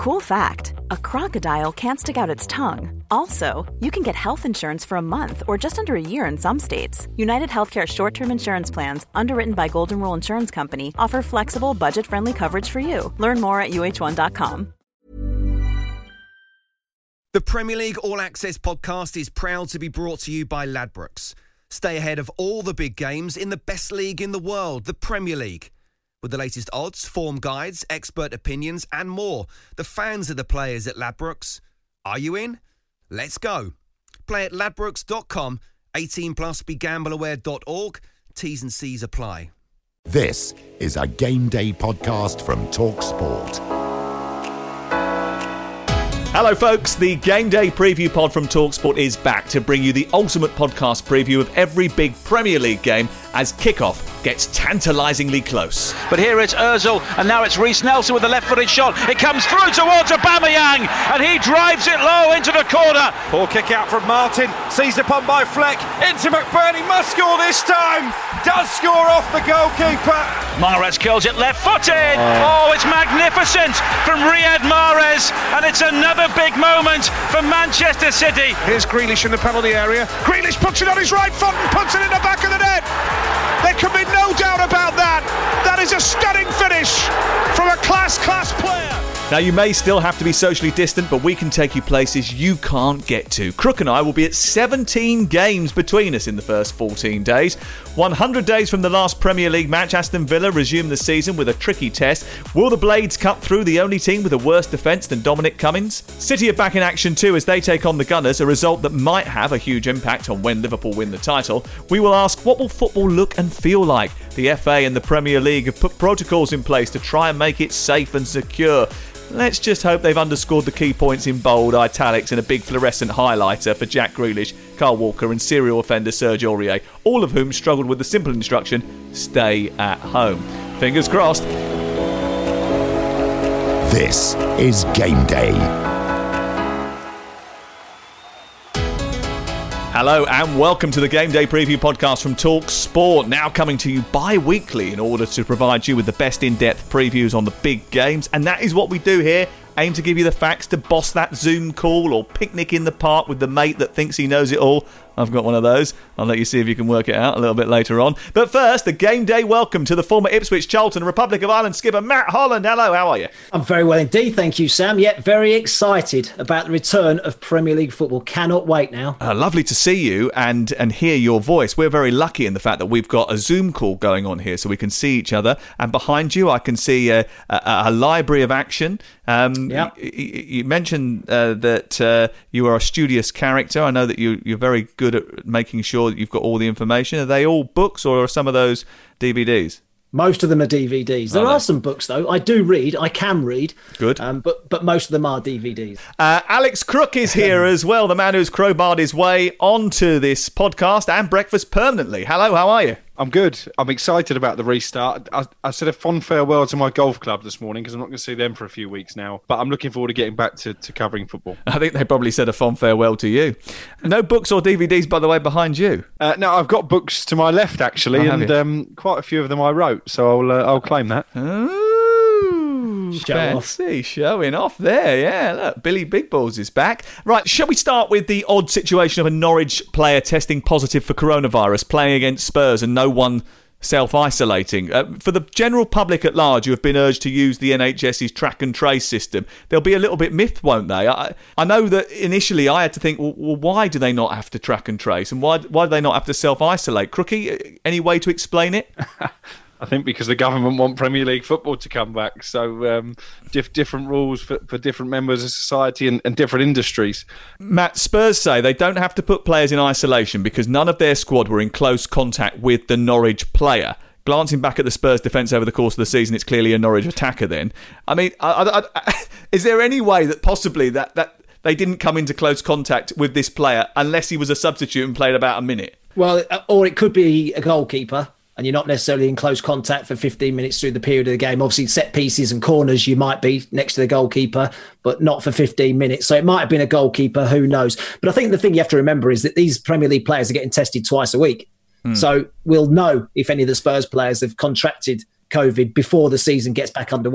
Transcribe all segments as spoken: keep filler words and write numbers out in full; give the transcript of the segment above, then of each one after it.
Cool fact, a crocodile can't stick out its tongue. Also, you can get health insurance for a month or just under a year in some states. United Healthcare short-term insurance plans, underwritten by Golden Rule Insurance Company, offer flexible, budget-friendly coverage for you. Learn more at U H one dot com. The Premier League All Access podcast is proud to be brought to you by Ladbrokes. Stay ahead of all the big games in the best league in the world, the Premier League. With the latest odds, form guides, expert opinions and more. The fans are the players at Ladbrokes. Are you in? Let's go. Play at ladbrokes dot com. eighteen plus, be gamble aware dot org. T's and C's apply. This is a Game Day podcast from TalkSport. Hello folks, the Game Day preview pod from TalkSport is back to bring you the ultimate podcast preview of every big Premier League game as kickoff gets tantalisingly close. But here it's Ozil, and now it's Reece Nelson with a left-footed shot. It comes through towards Aubameyang, and he drives it low into the corner. Poor kick out from Martin, seized upon by Fleck, into McBurney, must score this time, does score off the goalkeeper. Mahrez kills it left-footed. Oh, oh it's magnificent from Riyad Mahrez, and it's another big moment for Manchester City. Here's Grealish in the penalty area. Grealish puts it on his right foot and puts it in the back of the net. There can be no doubt about that. That is a stunning finish from a class, class player. Now, you may still have to be socially distant, but we can take you places you can't get to. Crook and I will be at seventeen games between us in the first fourteen days. one hundred days from the last Premier League match, Aston Villa resumed the season with a tricky test. Will the Blades cut through the only team with a worse defence than Dominic Cummings? City are back in action too as they take on the Gunners, a result that might have a huge impact on when Liverpool win the title. We will ask, what will football look and feel like? The F A and the Premier League have put protocols in place to try and make it safe and secure. Let's just hope they've underscored the key points in bold, italics and a big fluorescent highlighter for Jack Grealish, Kyle Walker and serial offender Serge Aurier, all of whom struggled with the simple instruction, stay at home. Fingers crossed. This is Game Day. Hello and welcome to the Game Day Preview podcast from TalkSport, now coming to you bi-weekly in order to provide you with the best in-depth previews on the big games, and that is what we do here. Aim to give you the facts to boss that Zoom call or picnic in the park with the mate that thinks he knows it all. I've got one of those. I'll let you see if you can work it out a little bit later on. But first, a Game Day welcome to the former Ipswich, Charlton, Republic of Ireland skipper Matt Holland. Hello, how are you? I'm very well indeed, thank you, Sam. Yet very excited about the return of Premier League football. Cannot wait now. Uh, lovely to see you and, and hear your voice. We're very lucky in the fact that we've got a Zoom call going on here so we can see each other. And behind you, I can see a, a, a library of action. Um, yep. you, you mentioned uh, that uh, you are a studious character. I know that you, you're very good at making sure that you've got all the information. Are they all books or are some of those D V Ds? Most of them are D V Ds. There are, are some books, though. I do read. I can read. Good. Um, but but most of them are D V Ds. Uh, Alex Crook is here as well, the man who's crowbarred his way onto this podcast and breakfast permanently. Hello, how are you? I'm good. I'm excited about the restart. I, I said a fond farewell to my golf club this morning because I'm not going to see them for a few weeks now. But I'm looking forward to getting back to, to covering football. I think they probably said a fond farewell to you. No books or D V Ds, by the way, behind you? Uh, no, I've got books to my left, actually, oh, and um, quite a few of them I wrote, so I'll uh, I'll claim that. Ooh, Show fancy. off. Showing off there, yeah. Look, Billy Big Balls is back. Right, shall we start with the odd situation of a Norwich player testing positive for coronavirus, playing against Spurs and no one self-isolating? Uh, for the general public at large who have been urged to use the NHS's track and trace system, they'll be a little bit miffed, won't they? I, I know that initially I had to think, well, well, why do they not have to track and trace? And why, why do they not have to self-isolate? Crookie, any way to explain it? I think because the government want Premier League football to come back. So um, diff- different rules for, for different members of society and, and different industries. Matt, Spurs say they don't have to put players in isolation because none of their squad were in close contact with the Norwich player. Glancing back at the Spurs defence over the course of the season, it's clearly a Norwich attacker then. I mean, I, I, I, is there any way that possibly that, that they didn't come into close contact with this player unless he was a substitute and played about a minute? Well, or it could be a goalkeeper. And you're not necessarily in close contact for fifteen minutes through the period of the game. Obviously, set pieces and corners, you might be next to the goalkeeper, but not for fifteen minutes. So it might have been a goalkeeper, who knows? But I think the thing you have to remember is that these Premier League players are getting tested twice a week. Mm. So we'll know if any of the Spurs players have contracted COVID before the season gets back underway.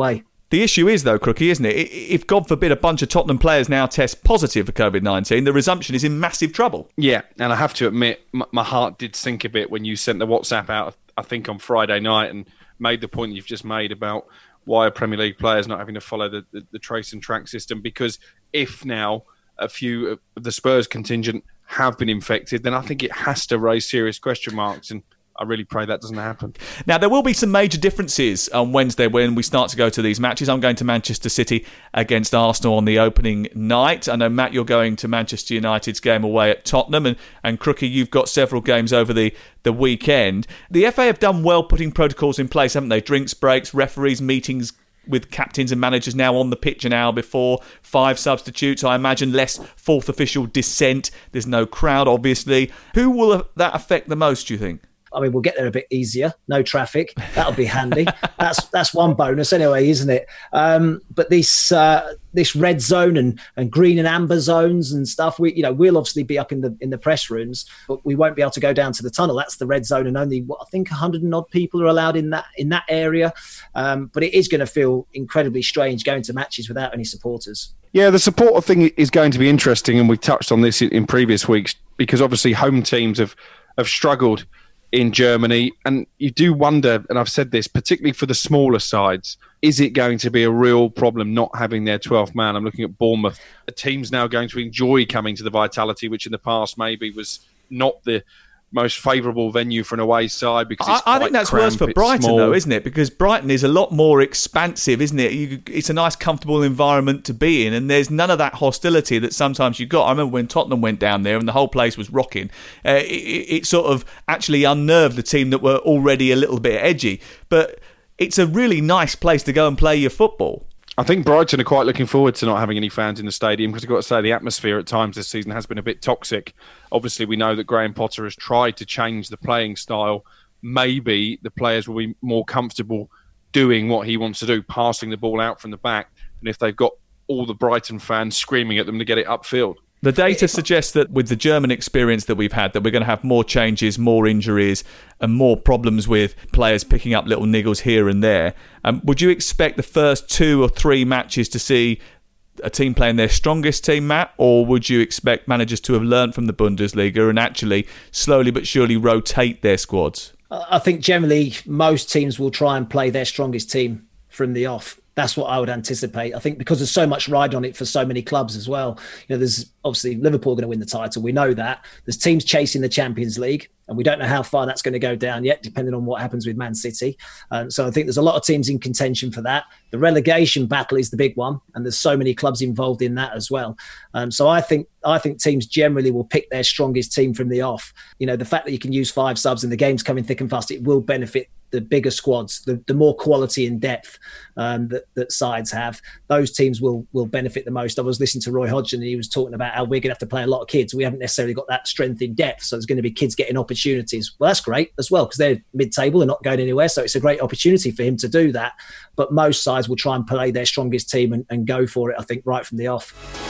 The issue is, though, Crookie, isn't it? If, God forbid, a bunch of Tottenham players now test positive for covid nineteen, the resumption is in massive trouble. Yeah, and I have to admit, my heart did sink a bit when you sent the WhatsApp out, I think, on Friday night and made the point you've just made about why are Premier League players not having to follow the, the, the trace and track system. Because if now a few of the Spurs contingent have been infected, then I think it has to raise serious question marks, and I really pray that doesn't happen. Now, there will be some major differences on Wednesday when we start to go to these matches. I'm going to Manchester City against Arsenal on the opening night. I know, Matt, you're going to Manchester United's game away at Tottenham, and, and Crookie, you've got several games over the, the weekend. The F A have done well putting protocols in place, haven't they? Drinks breaks, referees, meetings with captains and managers now on the pitch an hour before, five substitutes, I imagine less fourth official dissent. There's no crowd, obviously. Who will that affect the most, do you think? I mean, we'll get there a bit easier. No traffic. That'll be handy. That's that's one bonus anyway, isn't it? Um, but this uh, this red zone and, and green and amber zones and stuff, we you know we'll obviously be up in the in the press rooms, but we won't be able to go down to the tunnel. That's the red zone, and only what I think a hundred and odd people are allowed in that in that area. Um, but it is going to feel incredibly strange going to matches without any supporters. Yeah, the supporter thing is going to be interesting, and we've touched on this in, in previous weeks because obviously home teams have have struggled in Germany, and you do wonder, and I've said this, particularly for the smaller sides, is it going to be a real problem not having their twelfth man? I'm looking at Bournemouth. A team's now going to enjoy coming to the Vitality, which in the past maybe was not the most favourable venue for an away side because it's I, I think that's cramped, worse for Brighton, small. though, isn't it? Because Brighton is a lot more expansive, isn't it? You, it's a nice, comfortable environment to be in, and there's none of that hostility that sometimes you got. I remember when Tottenham went down there and the whole place was rocking. Uh, it, it sort of actually unnerved the team that were already a little bit edgy. But it's a really nice place to go and play your football. I think Brighton are quite looking forward to not having any fans in the stadium because I've got to say the atmosphere at times this season has been a bit toxic. Obviously, we know that Graham Potter has tried to change the playing style. Maybe the players will be more comfortable doing what he wants to do, passing the ball out from the back, and if they've got all the Brighton fans screaming at them to get it upfield. The data suggests that with the German experience that we've had, that we're going to have more changes, more injuries, and more problems with players picking up little niggles here and there. Um, would you expect the first two or three matches to see a team playing their strongest team, Matt, or would you expect managers to have learned from the Bundesliga and actually slowly but surely rotate their squads? I think generally most teams will try and play their strongest team from the off. That's what I would anticipate. I think because there's so much ride on it for so many clubs as well. You know, there's obviously Liverpool going to win the title. We know that. There's teams chasing the Champions League, and we don't know how far that's going to go down yet, depending on what happens with Man City. Um, so I think there's a lot of teams in contention for that. The relegation battle is the big one, and there's so many clubs involved in that as well. Um, so I think I think teams generally will pick their strongest team from the off. You know, the fact that you can use five subs and the game's coming thick and fast, it will benefit the bigger squads, the, the more quality and depth um, that, that sides have. Those teams will will benefit the most. I was listening to Roy Hodgson and he was talking about how we're going to have to play a lot of kids. We haven't necessarily got that strength in depth, so there's going to be kids getting opportunities. Well, that's great as well because they're mid-table, they're not going anywhere, so it's a great opportunity for him to do that. But most sides will try and play their strongest team and, and go for it, I think, right from the off.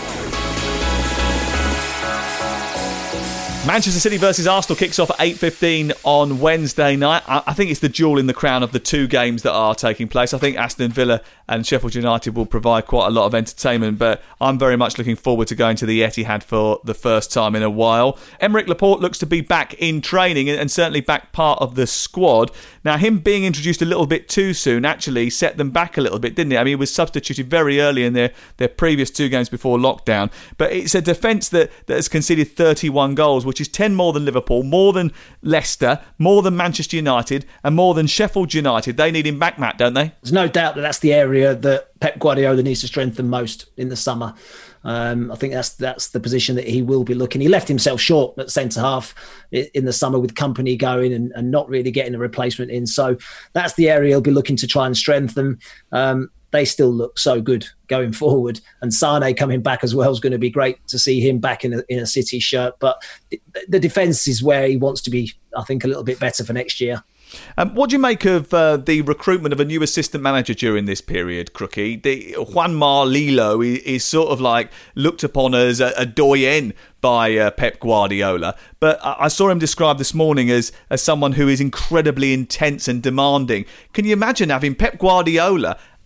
Manchester City versus Arsenal kicks off at eight fifteen on Wednesday night. I think it's the jewel in the crown of the two games that are taking place. I think Aston Villa and Sheffield United will provide quite a lot of entertainment, but I'm very much looking forward to going to the Etihad for the first time in a while. Aymeric Laporte looks to be back in training and certainly back part of the squad. Now, him being introduced a little bit too soon actually set them back a little bit, didn't it? I mean, he was substituted very early in their, their previous two games before lockdown, but it's a defence that, that has conceded thirty-one goals, which is ten more than Liverpool, more than Leicester, more than Manchester United, and more than Sheffield United. They need him back, Matt, don't they? There's no doubt that that's the area that Pep Guardiola needs to strengthen most in the summer. Um, I think that's that's the position that he will be looking. He left himself short at centre half in the summer with Company going and, and not really getting a replacement in. So that's the area he'll be looking to try and strengthen. Um, they still look so good going forward, and Sane coming back as well is going to be great to see him back in a, in a City shirt. But the, the defence is where he wants to be, I think, a little bit better for next year. Um, what do you make of uh, the recruitment of a new assistant manager during this period, Crookie? The, Juanma Lillo is, is sort of like looked upon as a, a doyen by uh, Pep Guardiola, but I, I saw him described this morning as, as someone who is incredibly intense and demanding. Can you imagine having Pep Guardiola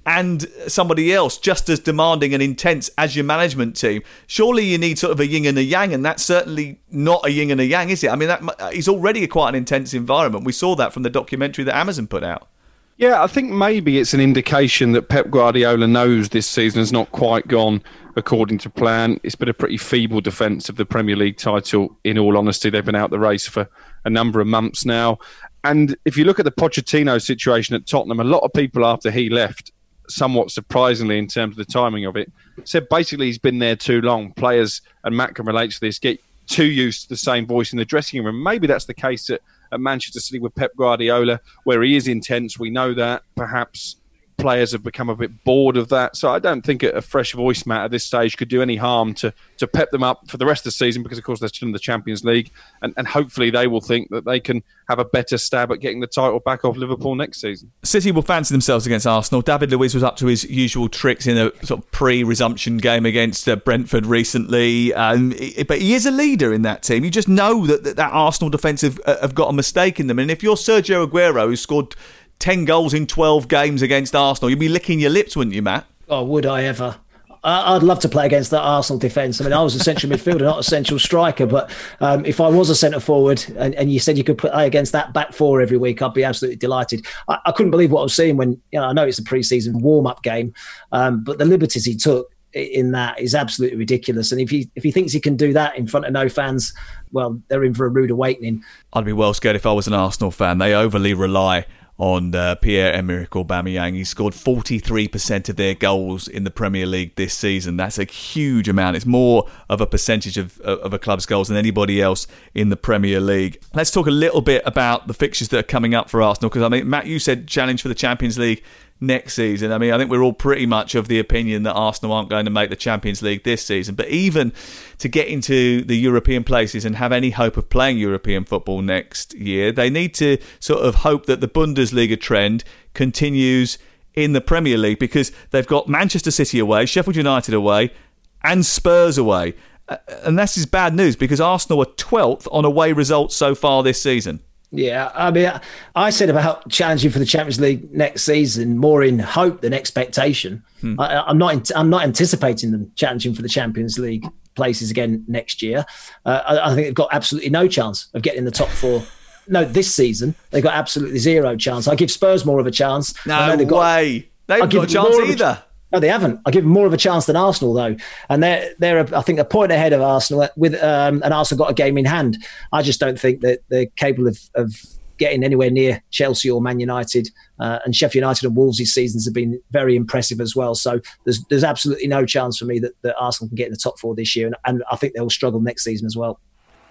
and somebody else just as demanding and intense as your management team. Surely you need sort of a yin and a yang, and that's certainly not a yin and a yang, is it? I mean, that it's already a quite an intense environment. We saw that from the documentary that Amazon put out. Yeah, I think maybe it's an indication that Pep Guardiola knows this season has not quite gone according to plan. It's been a pretty feeble defence of the Premier League title, in all honesty. They've been out the race for a number of months now. And if you look at the Pochettino situation at Tottenham, a lot of people after he left, somewhat surprisingly in terms of the timing of it, said basically he's been there too long. Players, and Matt can relate to this, get too used to the same voice in the dressing room. Maybe that's the case at at Manchester City with Pep Guardiola, where he is intense. We know that. Perhaps players have become a bit bored of that. So I don't think a fresh voice, Matt, at this stage could do any harm to to pep them up for the rest of the season, because, of course, they're still in the Champions League. And, and hopefully they will think that they can have a better stab at getting the title back off Liverpool next season. City will fancy themselves against Arsenal. David Luiz was up to his usual tricks in a sort of pre-resumption game against uh, Brentford recently. Um, but he is a leader in that team. You just know that that, that Arsenal defence have, uh, have got a mistake in them. And if you're Sergio Aguero, who scored ten goals in twelve games against Arsenal, you'd be licking your lips, wouldn't you, Matt? Oh, would I ever? I'd love to play against that Arsenal defence. I mean, I was a central midfielder, not a central striker, but um, if I was a centre forward and, and you said you could play against that back four every week, I'd be absolutely delighted. I, I couldn't believe what I was seeing when, you know, I know it's a pre-season warm-up game, um, but the liberties he took in that is absolutely ridiculous. And if he if he thinks he can do that in front of no fans, well, they're in for a rude awakening. I'd be well scared if I was an Arsenal fan. They overly rely on uh, Pierre-Emerick Aubameyang. He scored forty-three percent of their goals in the Premier League this season. That's a huge amount. It's more of a percentage of, of a club's goals than anybody else in the Premier League. Let's talk a little bit about the fixtures that are coming up for Arsenal, because, I mean, Matt, you said challenge for the Champions League next season. I mean, I think we're all pretty much of the opinion that Arsenal aren't going to make the Champions League this season. But even to get into the European places and have any hope of playing European football next year, they need to sort of hope that the Bundesliga trend continues in the Premier League, because they've got Manchester City away, Sheffield United away, and Spurs away. And this is bad news, because Arsenal are twelfth on away results so far this season. Yeah, I mean, I said about challenging for the Champions League next season more in hope than expectation. Hmm. I, I'm not. I'm not anticipating them challenging for the Champions League places again next year. Uh, I, I think they've got absolutely no chance of getting the top four. No, this season they've got absolutely zero chance. I give Spurs more of a chance. No way. Got, they haven't got a chance either. No, they haven't. I give them more of a chance than Arsenal, though, and they're they're I think a point ahead of Arsenal with um, and Arsenal got a game in hand. I just don't think that they're capable of, of getting anywhere near Chelsea or Man United. Uh, and Sheffield United and Wolves' seasons have been very impressive as well. So there's there's absolutely no chance for me that, that Arsenal can get in the top four this year, and, and I think they'll struggle next season as well.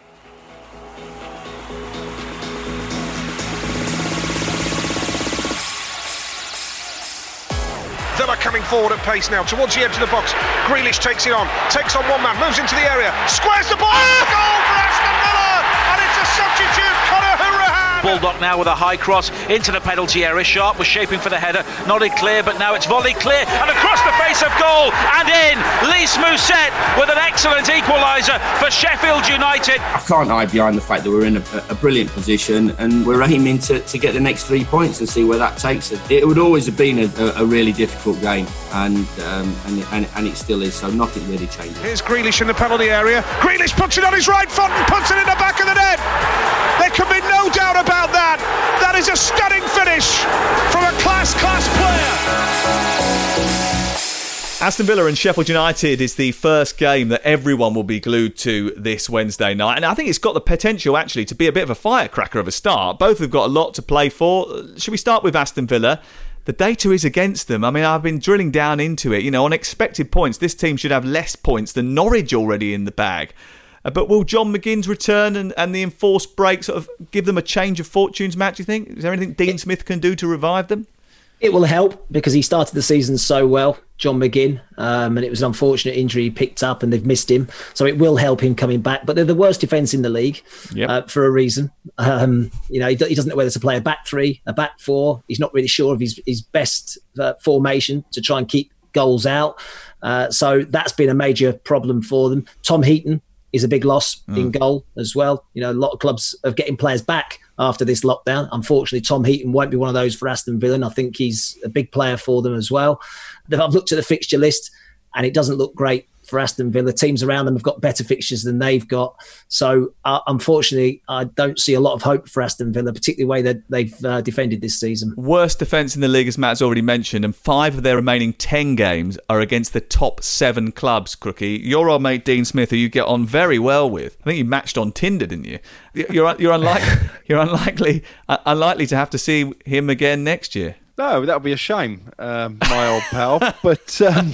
Villa coming forward at pace now towards the edge of the box. Grealish takes it on, takes on one man, moves into the area, squares the ball, oh! Goal for Aston Villa, and it's a substitute, Conor Hourihane. Baldock now with a high cross into the penalty area. Sharp was shaping for the header, nodded clear, but now it's volleyed clear and across the face of goal and in. Lys Mousset with an excellent equaliser for Sheffield United. I can't hide behind the fact that we're in a, a brilliant position and we're aiming to, to get the next three points and see where that takes us. It would always have been a, a really difficult game, and, um, and, and and it still is, so nothing really changes. Here's Grealish in the penalty area. Grealish puts it on his right foot and puts it in the back of the net. There can be no doubt about that. That is a stunning finish from a class, class player. Aston Villa and Sheffield United is the first game that everyone will be glued to this Wednesday night. And I think it's got the potential, actually, to be a bit of a firecracker of a start. Both have got a lot to play for. Should we start with Aston Villa? The data is against them. I mean, I've been drilling down into it. You know, on expected points, this team should have less points than Norwich already in the bag. Uh, but will John McGinn's return and, and the enforced break sort of give them a change of fortunes, Matt, do you think? Is there anything Dean it, Smith can do to revive them? It will help, because he started the season so well, John McGinn, um, and it was an unfortunate injury he picked up and they've missed him. So it will help him coming back. But they're the worst defence in the league yep. uh, for a reason. Um, you know, he, he doesn't know whether to play a back three, a back four. He's not really sure of his, his best uh, formation to try and keep goals out. Uh, so that's been a major problem for them. Tom Heaton is a big loss Mm. in goal as well. You know, a lot of clubs are getting players back after this lockdown. Unfortunately, Tom Heaton won't be one of those for Aston Villa, and I think he's a big player for them as well. I've looked at the fixture list, and it doesn't look great for Aston Villa. Teams around them have got better fixtures than they've got. So, uh, unfortunately, I don't see a lot of hope for Aston Villa, particularly the way that they've uh, defended this season. Worst defence in the league, as Matt's already mentioned, and five of their remaining ten games are against the top seven clubs, Crookie. Your old mate Dean Smith, who you get on very well with. I think you matched on Tinder, didn't you? You're you're unlikely you're unlikely uh, unlikely to have to see him again next year. No, that would be a shame, um, my old pal. But um,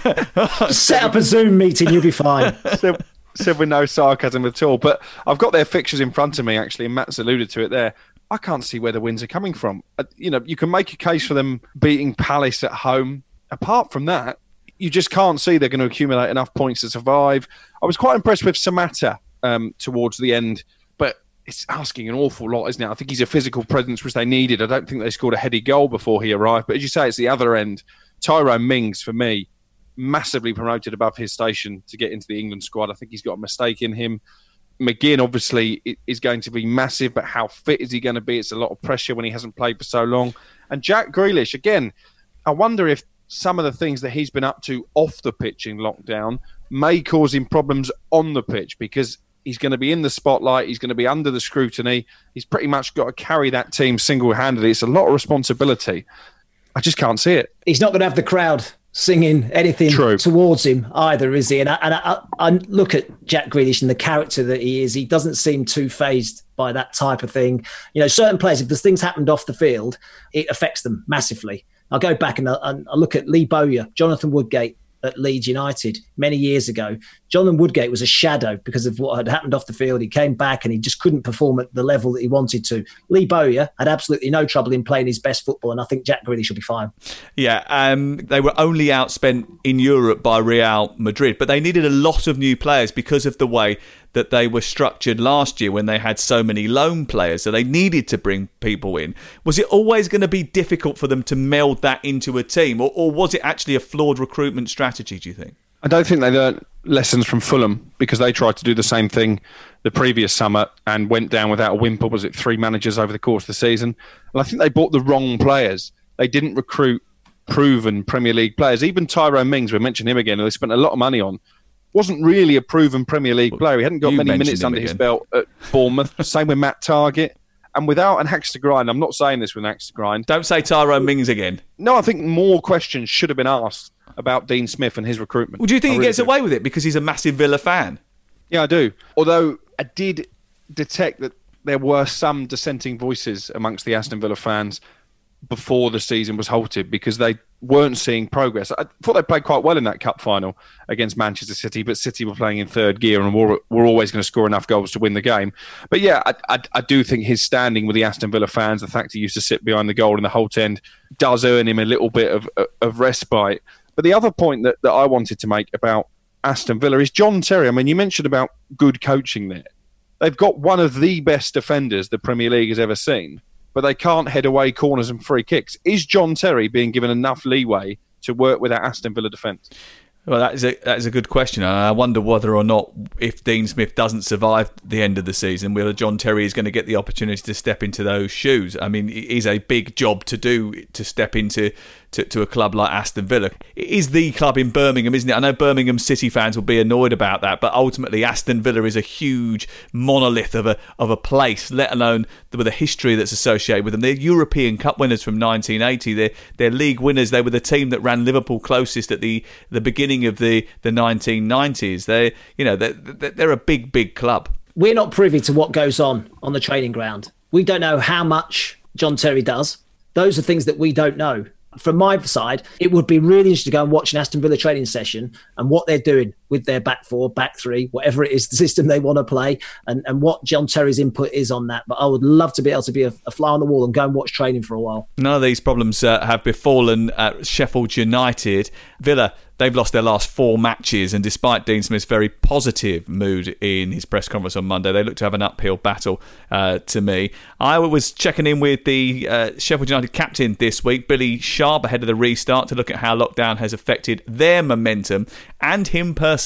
set up a Zoom meeting, you'll be fine. said, said with no sarcasm at all. But I've got their fixtures in front of me, actually, and Matt's alluded to it there. I can't see where the wins are coming from. Uh, you know, you can make a case for them beating Palace at home. Apart from that, you just can't see they're going to accumulate enough points to survive. I was quite impressed with Samatta um, towards the end, but it's asking an awful lot, isn't it? I think he's a physical presence which they needed. I don't think they scored a heady goal before he arrived. But as you say, it's the other end. Tyrone Mings, for me, massively promoted above his station to get into the England squad. I think he's got a mistake in him. McGinn, obviously, is going to be massive, but how fit is he going to be? It's a lot of pressure when he hasn't played for so long. And Jack Grealish, again, I wonder if some of the things that he's been up to off the pitch in lockdown may cause him problems on the pitch, because he's going to be in the spotlight. He's going to be under the scrutiny. He's pretty much got to carry that team single-handedly. It's a lot of responsibility. I just can't see it. He's not going to have the crowd singing anything True. towards him either, is he? And, I, and I, I look at Jack Grealish and the character that he is. He doesn't seem too fazed by that type of thing. You know, certain players, if there's things happened off the field, it affects them massively. I'll go back and I, I look at Lee Bowyer, Jonathan Woodgate at Leeds United many years ago. Jonathan Woodgate was a shadow because of what had happened off the field. He came back and he just couldn't perform at the level that he wanted to. Lee Bowyer had absolutely no trouble in playing his best football, and I think Jack Grealish should be fine. Yeah, um, they were only outspent in Europe by Real Madrid, but they needed a lot of new players because of the way that they were structured last year when they had so many loan players, so they needed to bring people in. Was it always going to be difficult for them to meld that into a team, or, or was it actually a flawed recruitment strategy, do you think? I don't think they learned lessons from Fulham, because they tried to do the same thing the previous summer and went down without a whimper. Was it three managers over the course of the season? And I think they bought the wrong players. They didn't recruit proven Premier League players. Even Tyrone Mings, we mentioned him again, who they spent a lot of money on, wasn't really a proven Premier League player. He hadn't got You many mentioned minutes him under again. his belt at Bournemouth. Same with Matt Targett. And without an axe to grind, I'm not saying this with an axe to grind. Don't say Tyrone Mings again. No, I think more questions should have been asked about Dean Smith and his recruitment. Well, do you think I he really gets do. away with it because he's a massive Villa fan? Yeah, I do. Although I did detect that there were some dissenting voices amongst the Aston Villa fans before the season was halted, because they weren't seeing progress. I thought they played quite well in that cup final against Manchester City, but City were playing in third gear and were, were always going to score enough goals to win the game. But yeah, I, I, I do think his standing with the Aston Villa fans, the fact he used to sit behind the goal in the Holte End, does earn him a little bit of, of respite. But the other point that, that I wanted to make about Aston Villa is John Terry. I mean, you mentioned about good coaching there. They've got one of the best defenders the Premier League has ever seen, but they can't head away corners and free kicks. Is John Terry being given enough leeway to work with that Aston Villa defence? Well, that is a that is a good question. I wonder whether or not, if Dean Smith doesn't survive the end of the season, whether John Terry is going to get the opportunity to step into those shoes. I mean, it is a big job to do, to step into to, to a club like Aston Villa. It is the club in Birmingham, isn't it? I know Birmingham City fans will be annoyed about that, but ultimately Aston Villa is a huge monolith of a of a place, let alone with a history that's associated with them. They're European Cup winners from nineteen eighty. They're, they're league winners. They were the team that ran Liverpool closest at the, the beginning of the, the nineteen nineties. They, you know, they're, they're a big, big club. We're not privy to what goes on on the training ground. We don't know how much John Terry does. Those are things that we don't know. From my side, it would be really interesting to go and watch an Aston Villa training session and what they're doing with their back four, back three, whatever it is, the system they want to play, and, and what John Terry's input is on that. But I would love to be able to be a, a fly on the wall and go and watch training for a while. None of these problems uh, have befallen uh, Sheffield United. Villa, they've lost their last four matches, and despite Dean Smith's very positive mood in his press conference on Monday, they look to have an uphill battle uh, to me. I was checking in with the uh, Sheffield United captain this week, Billy Sharp, ahead of the restart, to look at how lockdown has affected their momentum and him personally.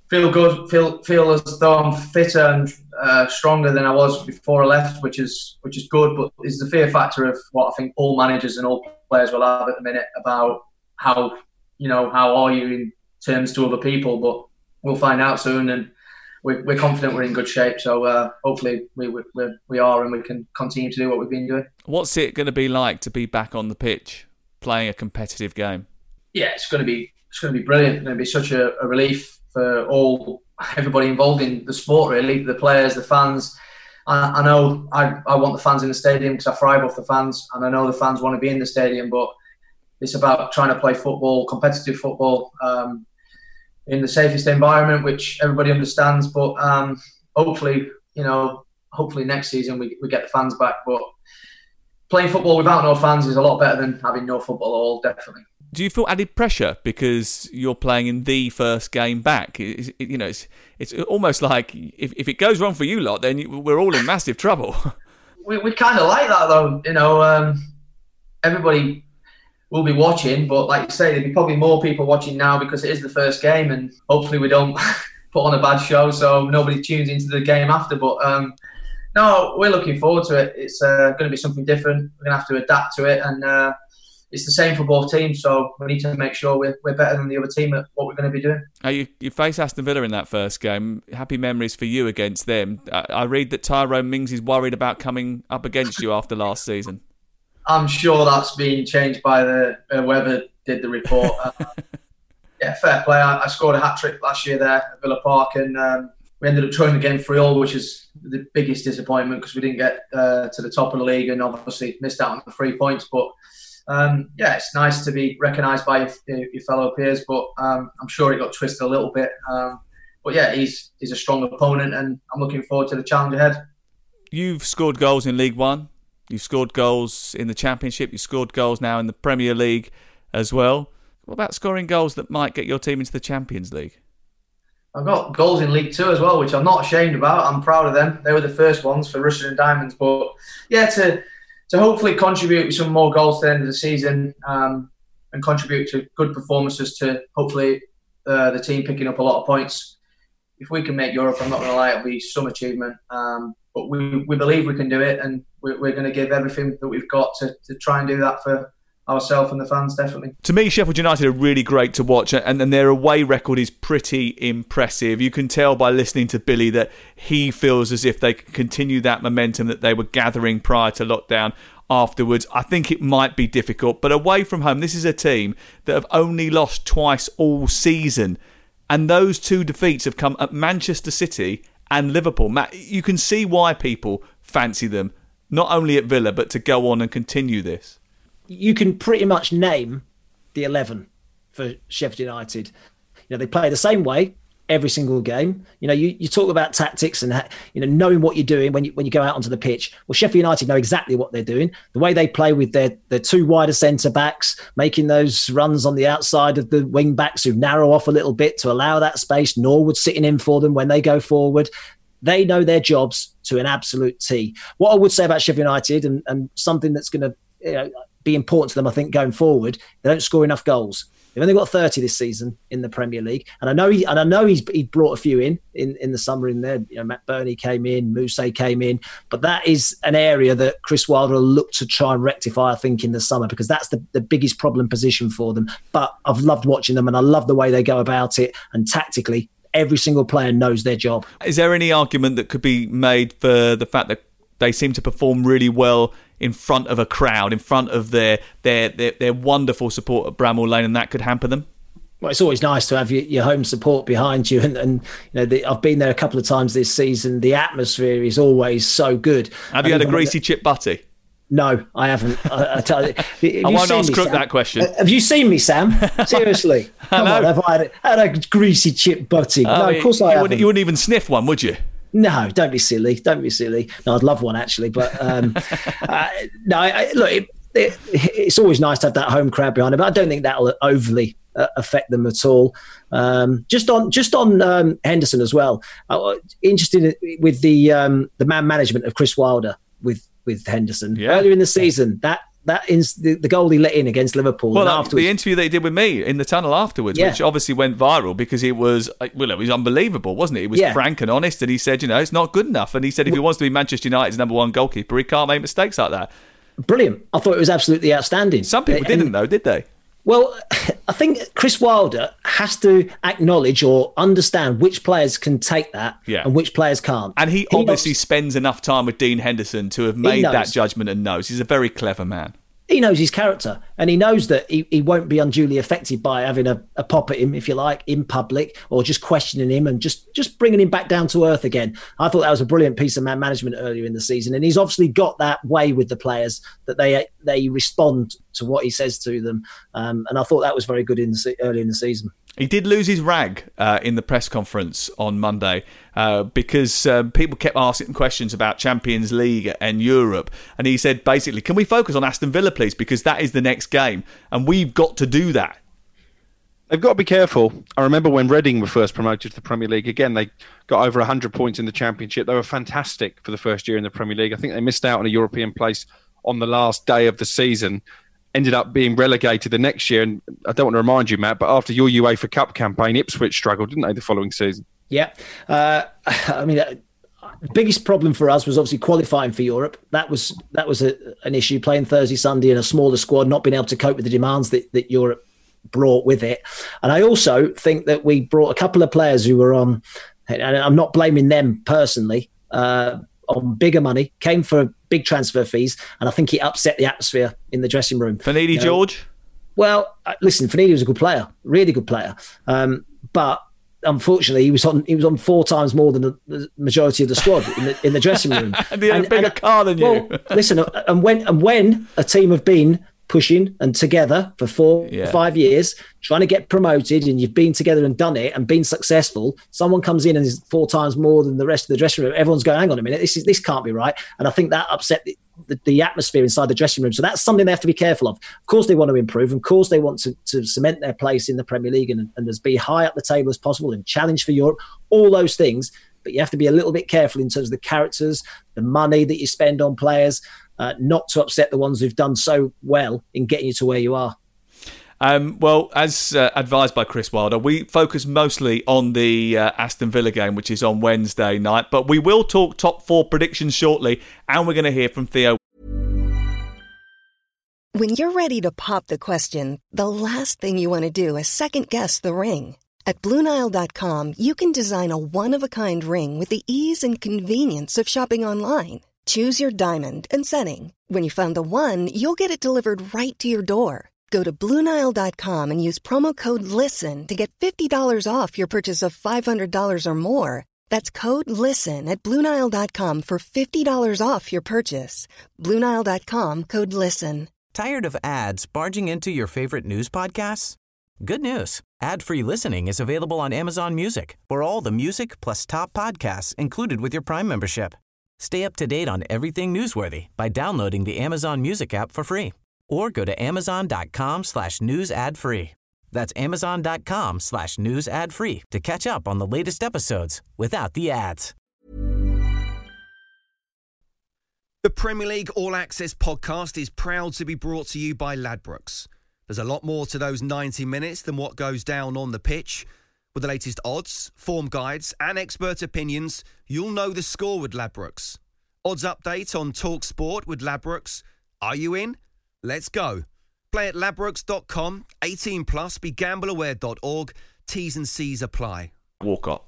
feel good, feel feel as though I'm fitter and uh, stronger than I was before I left, which is which is good. But it's the fear factor of what I think all managers and all players will have at the minute about how you know how are you in terms to other people. But we'll find out soon, and we're, we're confident we're in good shape. So uh, hopefully we we we are, and we can continue to do what we've been doing. What's it going to be like to be back on the pitch, playing a competitive game? Yeah, it's going to be it's going to be brilliant. It's going to be such a, a relief for all everybody involved in the sport, really, the players, the fans. I, I know I, I want the fans in the stadium because I thrive off the fans, and I know the fans want to be in the stadium, but it's about trying to play football, competitive football, um, in the safest environment, which everybody understands. But um, hopefully, you know, hopefully next season we, we get the fans back. But playing football without no fans is a lot better than having no football at all, definitely. Do you feel added pressure because you're playing in the first game back? It, it, you know, it's it's almost like if, if it goes wrong for you lot, then you, we're all in massive trouble. We we kind of like that though. You know, um, everybody will be watching, but like you say, there'll be probably more people watching now because it is the first game, and hopefully we don't put on a bad show so nobody tunes into the game after. But um, no, we're looking forward to it. It's uh, going to be something different. We're going to have to adapt to it, and uh, it's the same for both teams, so we need to make sure we're, we're better than the other team at what we're going to be doing. Uh, you, you face Aston Villa in that first game. Happy memories for you against them. I, I read that Tyrone Mings is worried about coming up against you after last season. I'm sure that's been changed by the uh, whoever did the report. uh, yeah, fair play. I, I scored a hat-trick last year there at Villa Park, and um, we ended up drawing the game three all, which is the biggest disappointment because we didn't get uh, to the top of the league and obviously missed out on the three points. But Um, yeah, it's nice to be recognised by your, your fellow peers, but um, I'm sure it got twisted a little bit. Um, but yeah, he's he's a strong opponent, and I'm looking forward to the challenge ahead. You've scored goals in League One, you've scored goals in the Championship, you've scored goals now in the Premier League as well. What about scoring goals that might get your team into the Champions League? I've got goals in League Two as well, which I'm not ashamed about. I'm proud of them. They were the first ones for Rushden and Diamonds. But yeah, to to hopefully contribute with some more goals to the end of the season um, and contribute to good performances to hopefully uh, the team picking up a lot of points. If we can make Europe, I'm not going to lie, it'll be some achievement. Um, but we, we believe we can do it, and we're, we're going to give everything that we've got to, to try and do that for ourselves and the fans, definitely. To me, Sheffield United are really great to watch, and, and their away record is pretty impressive. You can tell by listening to Billy that he feels as if they can continue that momentum that they were gathering prior to lockdown afterwards. I think it might be difficult, but away from home, this is a team that have only lost twice all season, and those two defeats have come at Manchester City and Liverpool. Matt, you can see why people fancy them, not only at Villa, but to go on and continue this. You can pretty much name the eleven for Sheffield United. You know, they play the same way every single game. You know, you, you talk about tactics and, you know, knowing what you're doing when you when you go out onto the pitch. Well, Sheffield United know exactly what they're doing. The way they play with their, their two wider centre-backs, making those runs on the outside of the wing-backs who narrow off a little bit to allow that space. Norwood sitting in for them when they go forward. They know their jobs to an absolute T. What I would say about Sheffield United, and, and something that's going to you know, be important to them, I think, going forward, they don't score enough goals. They've only got thirty this season in the Premier League, and I know he and I know he's he brought a few in in, in the summer. In there, you know, Matt Burney came in, Moussa came in, but that is an area that Chris Wilder will look to try and rectify, I think, in the summer, because that's the, the biggest problem position for them. But I've loved watching them, and I love the way they go about it, and tactically, every single player knows their job. Is there any argument that could be made for the fact that they seem to perform really well in front of a crowd, in front of their their their, their wonderful support at Bramall Lane, and that could hamper them? Well, it's always nice to have your, your home support behind you, and, and you know the, I've been there a couple of times this season. The atmosphere is always so good. Have you had a greasy chip butty? No, I haven't. I, I tell you, I won't ask Crook that question. Have you seen me, Sam? Seriously, come on. Have I had a, had a greasy chip butty? Oh, no, of course I you haven't. Wouldn't, you wouldn't even sniff one, would you? No, don't be silly. Don't be silly. No, I'd love one actually, but um, uh, no. I, look, it, it, it's always nice to have that home crowd behind it, but I don't think that'll overly uh, affect them at all. Um, just on, just on um, Henderson as well. Uh, interested with the um, the man management of Chris Wilder with with Henderson yeah. earlier in the season. That that is the, the goal he let in against Liverpool. Well, and that, afterwards, the interview they did with me in the tunnel afterwards, yeah. which obviously went viral because it was, well, it was unbelievable, wasn't it? It was yeah. frank and honest, and he said, you know, it's not good enough. And he said if he wants to be Manchester United's number one goalkeeper, he can't make mistakes like that. Brilliant. I thought it was absolutely outstanding. Some people and, didn't, though, did they? Well, I think Chris Wilder has to acknowledge or understand which players can take that yeah. and which players can't. And he, he obviously knows, spends enough time with Dean Henderson to have made that judgment and knows. He's a very clever man. He knows his character, and he knows that he, he won't be unduly affected by having a, a pop at him, if you like, in public, or just questioning him and just, just bringing him back down to earth again. I thought that was a brilliant piece of man management earlier in the season, and he's obviously got that way with the players that they they respond to what he says to them, um, and I thought that was very good in the, early in the season. He did lose his rag uh, in the press conference on Monday uh, because uh, people kept asking questions about Champions League and Europe. And he said, basically, can we focus on Aston Villa, please? Because that is the next game. And we've got to do that. They've got to be careful. I remember when Reading were first promoted to the Premier League. Again, they got over one hundred points in the Championship. They were fantastic for the first year in the Premier League. I think they missed out on a European place on the last day of the season. Ended up being relegated the next year. And I don't want to remind you, Matt, but after your UEFA Cup campaign, Ipswich struggled, didn't they, the following season? Yeah. Uh, I mean, uh, the biggest problem for us was obviously qualifying for Europe. That was that was a, an issue, playing Thursday, Sunday in a smaller squad, not being able to cope with the demands that, that Europe brought with it. And I also think that we brought a couple of players who were on, and I'm not blaming them personally, uh, on bigger money, came for big transfer fees, and I think he upset the atmosphere in the dressing room. Finidi you know? George? Well, listen, Finidi was a good player, really good player. Um, but unfortunately, he was on he was on four times more than the, the majority of the squad in the, in the dressing room. And he had and, a bigger and, car than well, you. Listen, and when and when a team have been pushing and together for four, yeah. five years, trying to get promoted, and you've been together and done it and been successful, someone comes in and is four times more than the rest of the dressing room. Everyone's going, hang on a minute, this is this can't be right. And I think that upset the, the, the atmosphere inside the dressing room. So that's something they have to be careful of. Of course, they want to improve. Of course, they want to, to cement their place in the Premier League and, and as be high up the table as possible and challenge for Europe, all those things. But you have to be a little bit careful in terms of the characters, the money that you spend on players, Uh, not to upset the ones who've done so well in getting you to where you are. Um, well, as uh, advised by Chris Wilder, we focus mostly on the uh, Aston Villa game, which is on Wednesday night. But we will talk top four predictions shortly, and we're going to hear from Theo. When you're ready to pop the question, the last thing you want to do is second-guess the ring. At Blue Nile dot com, you can design a one-of-a-kind ring with the ease and convenience of shopping online. Choose your diamond and setting. When you find the one, you'll get it delivered right to your door. Go to Blue Nile dot com and use promo code LISTEN to get fifty dollars off your purchase of five hundred dollars or more. That's code LISTEN at Blue Nile dot com for fifty dollars off your purchase. Blue Nile dot com, code LISTEN. Tired of ads barging into your favorite news podcasts? Good news. Ad-free listening is available on Amazon Music for all the music plus top podcasts included with your Prime membership. Stay up to date on everything newsworthy by downloading the Amazon Music app for free or go to amazon.com slash news ad free. That's amazon.com slash news ad free to catch up on the latest episodes without the ads. The Premier League All Access podcast is proud to be brought to you by Ladbrokes. There's a lot more to those ninety minutes than what goes down on the pitch. With the latest odds, form guides and expert opinions, you'll know the score with Ladbrokes. Odds update on Talk Sport with Ladbrokes. Are you in? Let's go. Play at ladbrokes dot com, eighteen plus, be gamble aware dot org. T's and C's apply. Walcott.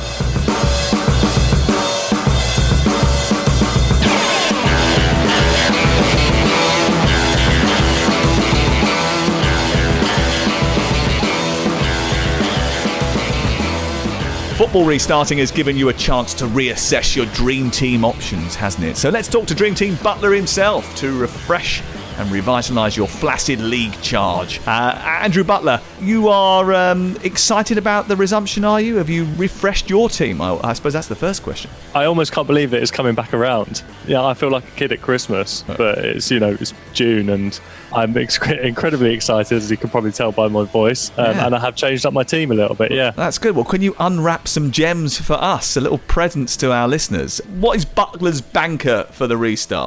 Football restarting has given you a chance to reassess your dream team options, hasn't it? So let's talk to Dream Team Butler himself to refresh and revitalise your flaccid league charge. Uh, Andrew Butler, you are um, excited about the resumption, are you? Have you refreshed your team? I, I suppose that's the first question. I almost can't believe that it's coming back around. Yeah, I feel like a kid at Christmas, but it's, you know, it's June and I'm ex- incredibly excited, as you can probably tell by my voice, um, yeah. and I have changed up my team a little bit, yeah. That's good. Well, can you unwrap some gems for us, a little presents to our listeners? What is Butler's banker for the restart?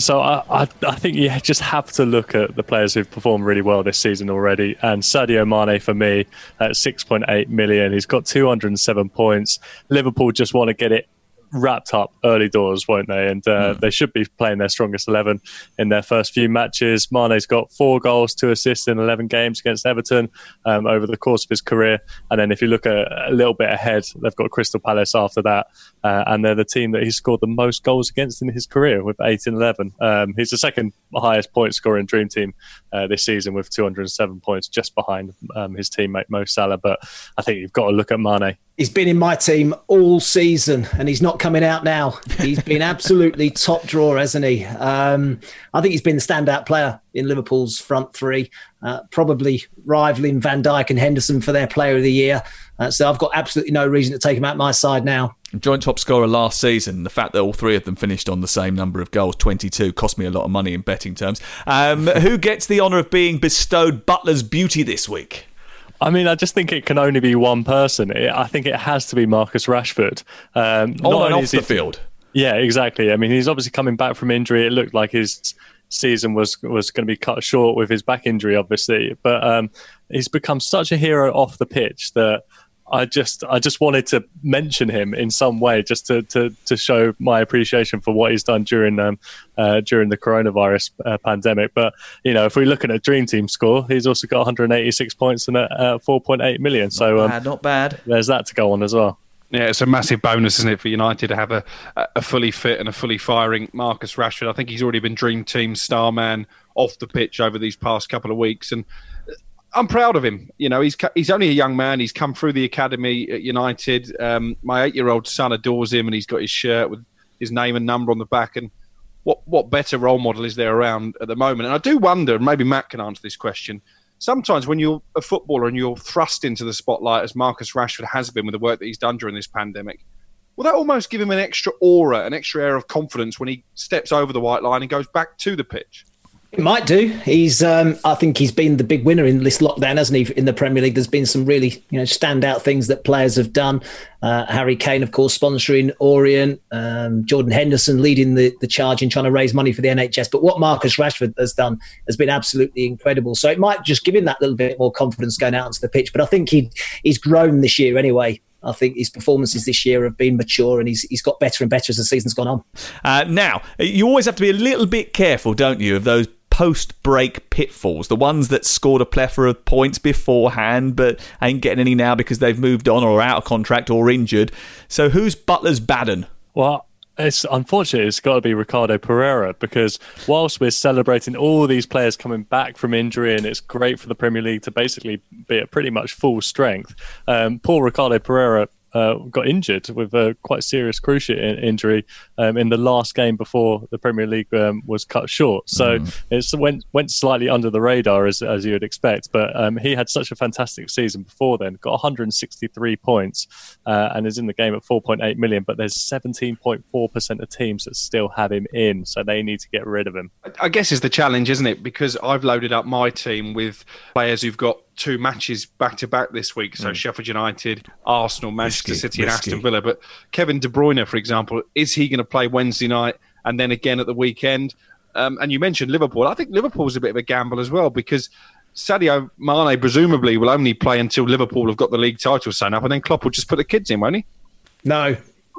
So I, I, I think you just have to look at the players who've performed really well this season already. And Sadio Mane, for me, at six point eight million, he's got two hundred seven points. Liverpool just want to get it wrapped up early doors, won't they? And uh, mm. they should be playing their strongest eleven in their first few matches. Mane's got four goals, two assists in eleven games against Everton um, over the course of his career. And then if you look a, a little bit ahead, they've got Crystal Palace after that. Uh, and they're the team that he's scored the most goals against in his career with eight in eleven. Um, he's the second highest point scorer in Dream Team uh, this season with two hundred seven points, just behind um, his teammate Mo Salah. But I think you've got to look at Mane. He's been in my team all season and he's not coming out now. He's been absolutely top drawer, hasn't he? Um, I think he's been the standout player in Liverpool's front three, uh, probably rivaling Van Dijk and Henderson for their player of the year. Uh, so I've got absolutely no reason to take him out my side now. Joint top scorer last season. The fact that all three of them finished on the same number of goals, twenty-two, cost me a lot of money in betting terms. Um, who gets the honour of being bestowed Butler's beauty this week? I mean, I just think it can only be one person. It, I think it has to be Marcus Rashford. Um, on and off the field. Yeah, exactly. I mean, he's obviously coming back from injury. It looked like his season was was going to be cut short with his back injury, obviously. But um, he's become such a hero off the pitch that I just I just wanted to mention him in some way, just to to, to show my appreciation for what he's done during um, uh, during the coronavirus uh, pandemic. But you know, if we're looking at Dream Team score, he's also got one hundred eighty-six points and at uh, four point eight million. Not so bad, um, not bad. There's that to go on as well. Yeah, it's a massive bonus, isn't it, for United to have a, a fully fit and a fully firing Marcus Rashford. I think he's already been Dream Team star man off the pitch over these past couple of weeks, and I'm proud of him. You know, he's he's only a young man. He's come through the academy at United. Um, my eight-year-old son adores him, and he's got his shirt with his name and number on the back. And what what better role model is there around at the moment? And I do wonder, and maybe Matt can answer this question, sometimes when you're a footballer and you're thrust into the spotlight, as Marcus Rashford has been with the work that he's done during this pandemic, will that almost give him an extra aura, an extra air of confidence when he steps over the white line and goes back to the pitch? It might do. He's, um, I think he's been the big winner in this lockdown, hasn't he? In the Premier League, there's been some really, you know, standout things that players have done. Uh, Harry Kane, of course, sponsoring Orient. Um, Jordan Henderson leading the, the charge in trying to raise money for the N H S. But what Marcus Rashford has done has been absolutely incredible. So it might just give him that little bit more confidence going out onto the pitch. But I think he he's grown this year anyway. I think his performances this year have been mature and he's he's got better and better as the season's gone on. Uh, now, you always have to be a little bit careful, don't you, of those post-break pitfalls, the ones that scored a plethora of points beforehand but ain't getting any now because they've moved on or out of contract or injured. So who's Butler's Baden? Well, it's unfortunate it's got to be Ricardo Pereira, because whilst we're celebrating all these players coming back from injury and it's great for the Premier League to basically be at pretty much full strength, um, poor Ricardo Pereira Uh, got injured with a quite serious cruciate in- injury um, in the last game before the Premier League um, was cut short. So mm. it went went slightly under the radar, as as you would expect. But um, he had such a fantastic season before then, got one hundred sixty-three points uh, and is in the game at four point eight million. But there's seventeen point four percent of teams that still have him in, so they need to get rid of him. I guess is the challenge, isn't it? Because I've loaded up my team with players who've got two matches back-to-back this week. So mm. Sheffield United, Arsenal, Manchester risky, City and risky. Aston Villa. But Kevin De Bruyne, for example, is he going to play Wednesday night and then again at the weekend? Um, and you mentioned Liverpool. I think Liverpool's a bit of a gamble as well, because Sadio Mane presumably will only play until Liverpool have got the league title signed up, and then Klopp will just put the kids in, won't he? No.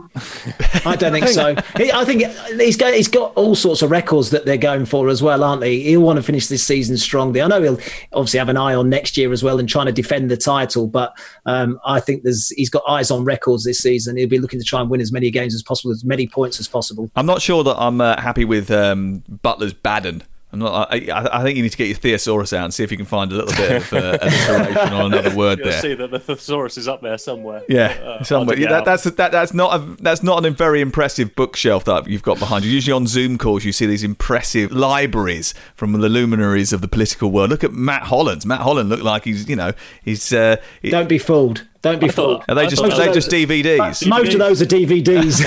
I don't think so. He, I think he's got, he's got all sorts of records that they're going for as well, aren't they? He'll want to finish this season strongly. I know he'll obviously have an eye on next year as well and trying to defend the title, but um, I think there's he's got eyes on records this season. He'll be looking to try and win as many games as possible, as many points as possible. I'm not sure that I'm uh, happy with um, Butler's Baden. I'm not, I, I think you need to get your thesaurus out and see if you can find a little bit of uh, alliteration on another word You'll there. See that the thesaurus is up there somewhere. Yeah, uh, somewhere. Yeah, that, that's that, that's not a that's not a very impressive bookshelf that you've got behind you. Usually on Zoom calls, you see these impressive libraries from the luminaries of the political world. Look at Matt Holland. Matt Holland looked like he's you know he's. Uh, Don't be fooled. Don't be fooled. Are they just are they just D V Ds? Most D V Ds. Of those are D V Ds.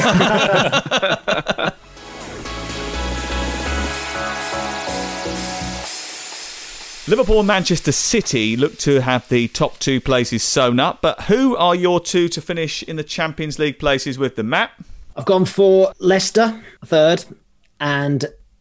Liverpool and Manchester City look to have the top two places sewn up, but who are your two to finish in the Champions League places with them, Matt? I've gone for Leicester, third, and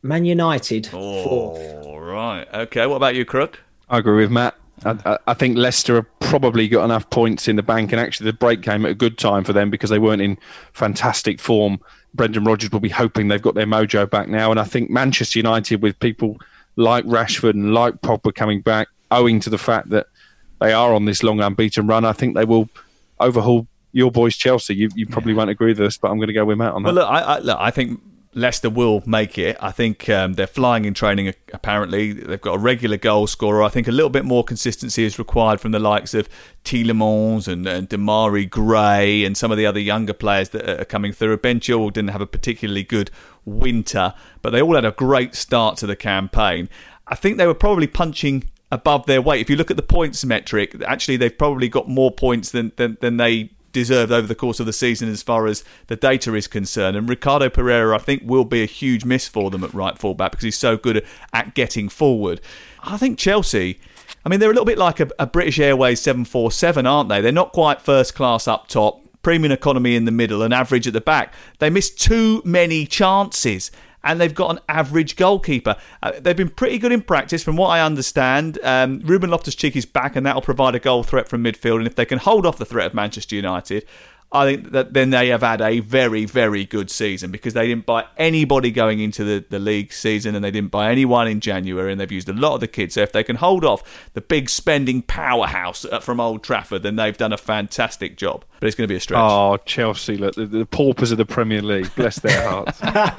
Man United. Oh, fourth. right. Okay, what about you, Crook? I agree with Matt. I, I think Leicester have probably got enough points in the bank, and actually the break came at a good time for them because they weren't in fantastic form. Brendan Rodgers will be hoping they've got their mojo back now, and I think Manchester United, with people like Rashford and like Pogba coming back, owing to the fact that they are on this long unbeaten run, I think they will overhaul your boys Chelsea. You, you probably yeah. won't agree with us, but I'm going to go with Matt on that. Well, look, I, I, look, I think Leicester will make it. I think um, they're flying in training, apparently. They've got a regular goal scorer. I think a little bit more consistency is required from the likes of Tielemans and, and Damari Gray and some of the other younger players that are coming through. Ben Chilwell didn't have a particularly good winter, but they all had a great start to the campaign. I think they were probably punching above their weight. If you look at the points metric, actually they've probably got more points than, than, than they deserved over the course of the season as far as the data is concerned. And Ricardo Pereira, I think, will be a huge miss for them at right fullback because he's so good at getting forward. I think Chelsea, I mean, they're a little bit like a, a British Airways seven forty-seven, aren't they? They're not quite first class up top, premium economy in the middle and average at the back. They miss too many chances. And they've got an average goalkeeper. Uh, they've been pretty good in practice, from what I understand. Um, Ruben Loftus-Cheek is back, and that will provide a goal threat from midfield. And if they can hold off the threat of Manchester United, I think that then they have had a very, very good season, because they didn't buy anybody going into the, the league season, and they didn't buy anyone in January, and they've used a lot of the kids. So if they can hold off the big spending powerhouse from Old Trafford, then they've done a fantastic job. But it's going to be a stretch. Oh, Chelsea, look, the, the paupers of the Premier League, bless their hearts.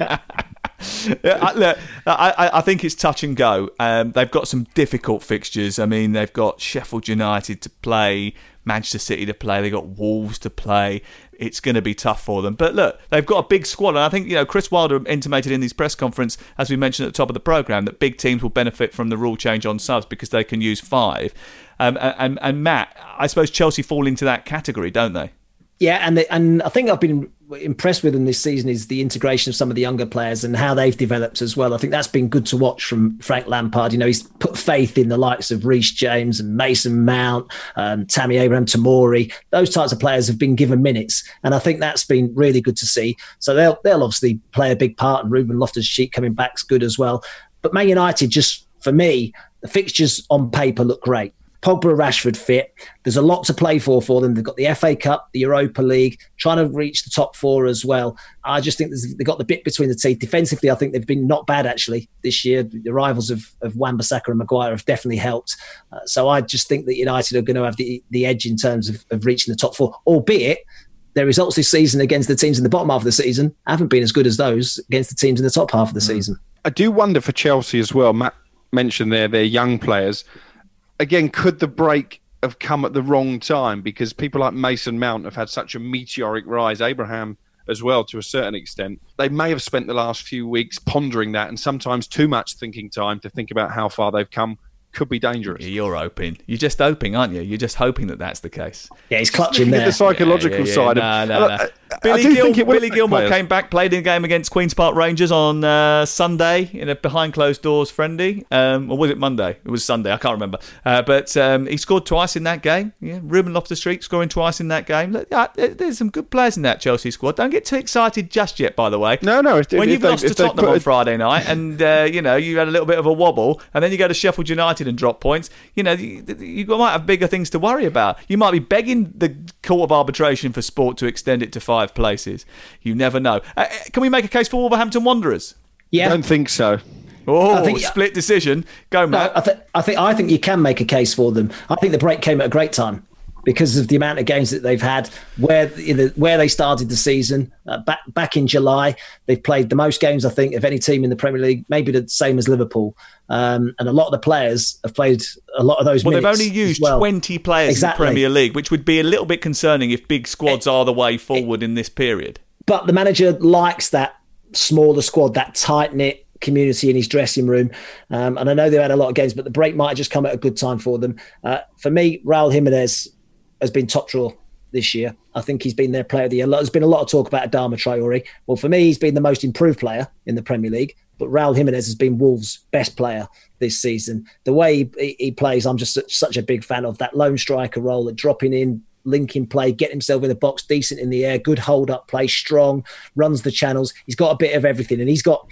Yeah, I, look, I, I think it's touch and go. Um, they've got some difficult fixtures. I mean, they've got Sheffield United to play, Manchester City to play, they've got Wolves to play. It's going to be tough for them. But look, they've got a big squad. And I think, you know, Chris Wilder intimated in his press conference, as we mentioned at the top of the programme, that big teams will benefit from the rule change on subs because they can use five. Um, and, and Matt, I suppose Chelsea fall into that category, don't they? Yeah, and they, and I think I've been impressed with them this season is the integration of some of the younger players and how they've developed as well. I think that's been good to watch from Frank Lampard. You know, he's put faith in the likes of Reece James and Mason Mount, um, Tammy Abraham, Tomori. Those types of players have been given minutes, and I think that's been really good to see. So they'll they'll obviously play a big part, and Ruben Loftus-Cheek coming back's good as well. But Man United, just for me, the fixtures on paper look great. Pogba, Rashford fit. There's a lot to play for for them. They've got the F A Cup, the Europa League, trying to reach the top four as well. I just think they've got the bit between the teeth. Defensively, I think they've been not bad, actually, this year. The arrivals of, of Wan-Bissaka and Maguire have definitely helped. Uh, so I just think that United are going to have the, the edge in terms of, of reaching the top four, albeit their results this season against the teams in the bottom half of the season haven't been as good as those against the teams in the top half of the mm. season. I do wonder for Chelsea as well. Matt mentioned there, their young players. Again, could the break have come at the wrong time? Because people like Mason Mount have had such a meteoric rise, Abraham as well, to a certain extent. They may have spent the last few weeks pondering that, and sometimes too much thinking time to think about how far they've come could be dangerous. You're hoping. You're just hoping, aren't you? You're just hoping that that's the case. Yeah, he's clutching there. The psychological yeah, yeah, yeah. side. No, of, no, no. I, I, Billy, I Gil- think Billy Gilmore players. came back, played in a game against Queen's Park Rangers on uh, Sunday in a behind closed doors friendly. Um, or was it Monday? It was Sunday. I can't remember. Uh, but um, he scored twice in that game. Yeah, Ruben Loftus-Cheek scoring twice in that game. Look, uh, there's some good players in that Chelsea squad. Don't get too excited just yet, by the way. No, no. If, when if you've they, lost to Tottenham a... on Friday night and uh, you know you had a little bit of a wobble, and then you go to Sheffield United and drop points, you know you, you might have bigger things to worry about. You might be begging the Court of Arbitration for Sport to extend it to five places. You never know. Uh, can we make a case for Wolverhampton Wanderers? Yeah, I don't think so. Oh, I think, split decision. Go, Matt. No, I, th- I think I think you can make a case for them. I think the break came at a great time because of the amount of games that they've had. Where you know, where they started the season uh, back back in July, they've played the most games I think of any team in the Premier League. Maybe the same as Liverpool. Um, and a lot of the players have played a lot of those well, minutes. Well, they've only used well. twenty players exactly. in the Premier League, which would be a little bit concerning if big squads it, are the way forward it, in this period. But the manager likes that smaller squad, that tight-knit community in his dressing room. Um, and I know they've had a lot of games, but the break might have just come at a good time for them. Uh, for me, Raul Jimenez has been top draw this year. I think he's been their player of the year. There's been a lot of talk about Adama Traore. Well, for me, he's been the most improved player in the Premier League. But Raul Jimenez has been Wolves' best player this season. The way he, he plays, I'm just such, such a big fan of that lone striker role, at dropping in, linking play, getting himself in the box, decent in the air, good hold-up play, strong, runs the channels. He's got a bit of everything. And he's got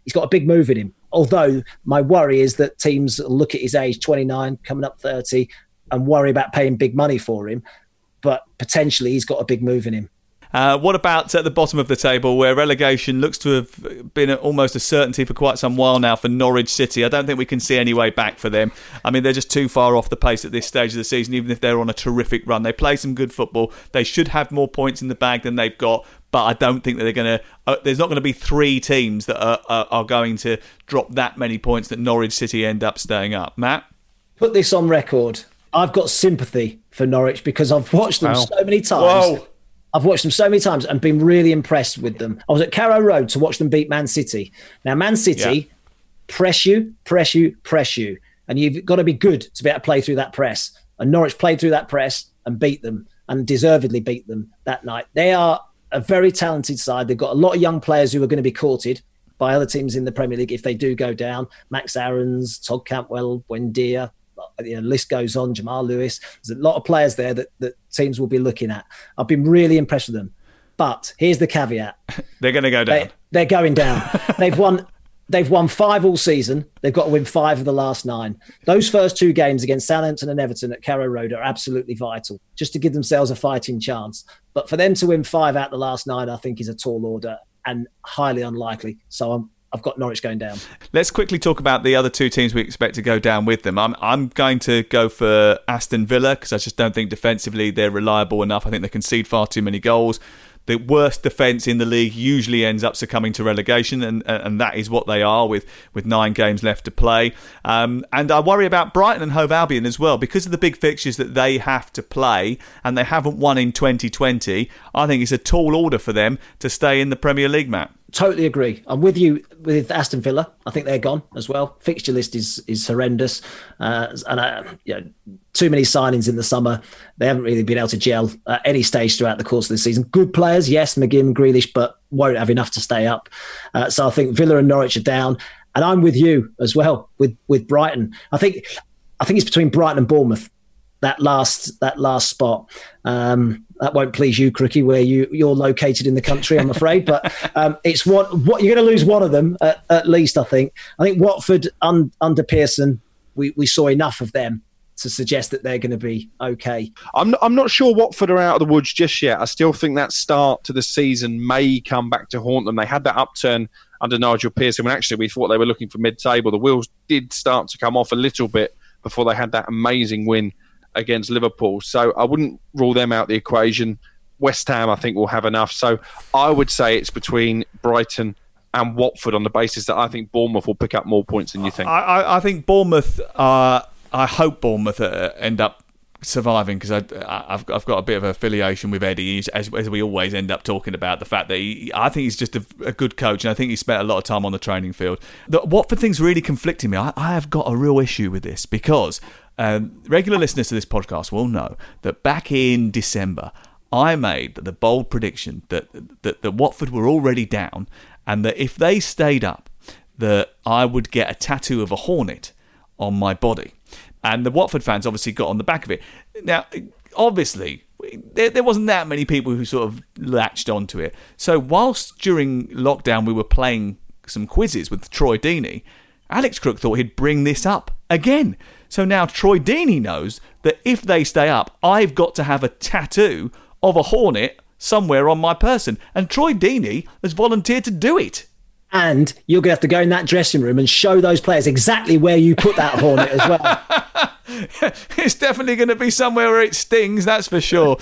he's got a big move in him. Although my worry is that teams look at his age, twenty-nine, coming up thirty, and worry about paying big money for him. But potentially he's got a big move in him. Uh, what about at the bottom of the table, where relegation looks to have been almost a certainty for quite some while now for Norwich City? I don't think we can see any way back for them. I mean, they're just too far off the pace at this stage of the season, even if they're on a terrific run. They play some good football. They should have more points in the bag than they've got, but I don't think that they're going to... Uh, there's not going to be three teams that are, are, are going to drop that many points that Norwich City end up staying up. Matt? Put this on record. I've got sympathy for Norwich because I've watched them Wow. so many times. Whoa. I've watched them so many times and been really impressed with them. I was at Carrow Road to watch them beat Man City. Now, Man City, Yeah. press you, press you, press you. And you've got to be good to be able to play through that press. And Norwich played through that press and beat them, and deservedly beat them that night. They are a very talented side. They've got a lot of young players who are going to be courted by other teams in the Premier League if they do go down. Max Aarons, Todd Cantwell, Buendia, you know, list goes on, Jamal Lewis. There's a lot of players there that, that teams will be looking at. I've been really impressed with them. But here's the caveat. They're going to go down. They, they're going down. They've won They've won five all season. They've got to win five of the last nine. Those first two games against Southampton and Everton at Carrow Road are absolutely vital, just to give themselves a fighting chance. But for them to win five out the last nine, I think is a tall order and highly unlikely. So I'm I've got Norwich going down. Let's quickly talk about the other two teams we expect to go down with them. I'm I'm going to go for Aston Villa because I just don't think defensively they're reliable enough. I think they concede far too many goals. The worst defence in the league usually ends up succumbing to relegation, and and that is what they are with, with nine games left to play. Um, and I worry about Brighton and Hove Albion as well because of the big fixtures that they have to play, and they haven't won in twenty twenty. I think it's a tall order for them to stay in the Premier League, Matt. Totally agree. I'm with you with Aston Villa. I think they're gone as well. Fixture list is is horrendous, uh, and uh, you know, too many signings in the summer. They haven't really been able to gel at any stage throughout the course of the season. Good players, yes, McGinn, Grealish, but won't have enough to stay up. Uh, so I think Villa and Norwich are down, and I'm with you as well with with Brighton. I think I think it's between Brighton and Bournemouth. That last that last spot. Um, that won't please you, Crookie, where you you're located in the country, I'm afraid. But um, it's what what you're going to lose one of them at, at least. I think. I think Watford un, under Pearson, we we saw enough of them to suggest that they're going to be okay. I'm not, I'm not sure Watford are out of the woods just yet. I still think that start to the season may come back to haunt them. They had that upturn under Nigel Pearson when actually we thought they were looking for mid-table. The wheels did start to come off a little bit before they had that amazing win against Liverpool. So I wouldn't rule them out the equation. West Ham, I think, will have enough. So I would say it's between Brighton and Watford on the basis that I think Bournemouth will pick up more points than you think. I, I, I think Bournemouth, uh, I hope Bournemouth uh, end up surviving because I've, I've got a bit of affiliation with Eddie, as, as we always end up talking about the fact that he, I think he's just a, a good coach, and I think he spent a lot of time on the training field. The Watford thing's really conflicting me. I, I have got a real issue with this because Um, regular listeners to this podcast will know that back in December, I made the bold prediction that, that, that Watford were already down and that if they stayed up, that I would get a tattoo of a hornet on my body. And the Watford fans obviously got on the back of it. Now, obviously, there, there wasn't that many people who sort of latched onto it. So whilst during lockdown we were playing some quizzes with Troy Deeney, Alex Crook thought he'd bring this up again. So now Troy Deeney knows that if they stay up, I've got to have a tattoo of a hornet somewhere on my person. And Troy Deeney has volunteered to do it. And you're going to have to go in that dressing room and show those players exactly where you put that hornet as well. It's definitely going to be somewhere where it stings, that's for sure.